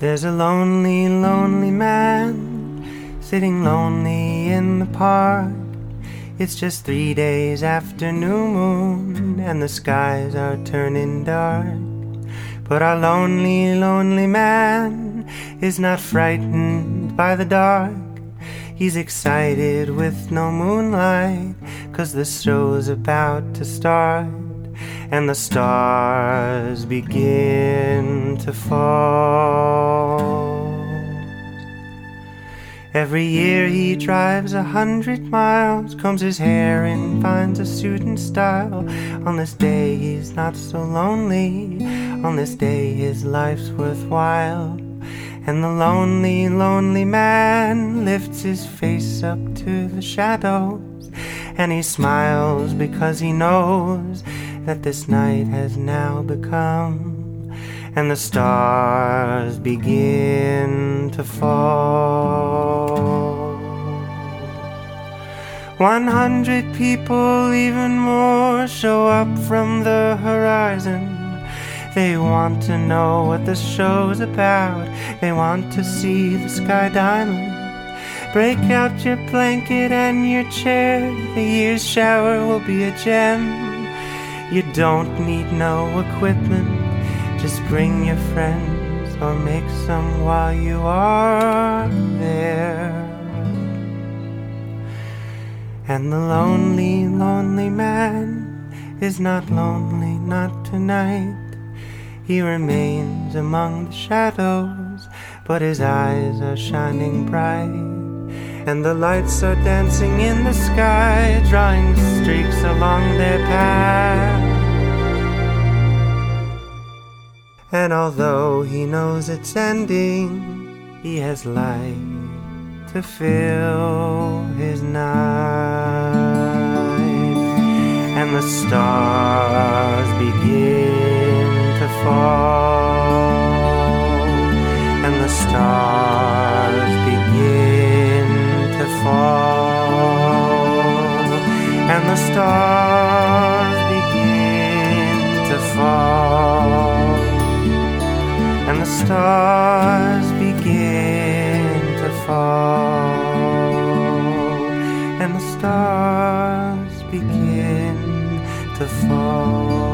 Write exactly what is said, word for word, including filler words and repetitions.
There's a lonely, lonely man sitting lonely in the park. It's just three days after new moon and the skies are turning dark. But our lonely, lonely man is not frightened by the dark. He's excited with no moonlight, 'cause the show's about to start and the stars begin to fall. Every year he drives a hundred miles, combs his hair and finds a suit and style. On this day he's not so lonely, on this day his life's worthwhile. And the lonely, lonely man lifts his face up to the shadows, and he smiles because he knows that this night has now become, and the stars begin to fall. One hundred people, even more, show up from the horizon. They want to know what the show's about. They want to see the sky diamond. Break out your blanket and your chair. The year's shower will be a gem. You don't need no equipment. Just bring your friends or make some while you are there. And the lonely, lonely man is not lonely, not tonight. He remains among the shadows, but his eyes are shining bright, and the lights are dancing in the sky, drawing streaks along their path. And although he knows it's ending, he has light to fill his night, and the stars begin to fall, and the stars begin to fall, and the stars begin to fall, and the stars begin to fall, and the stars begin to fall.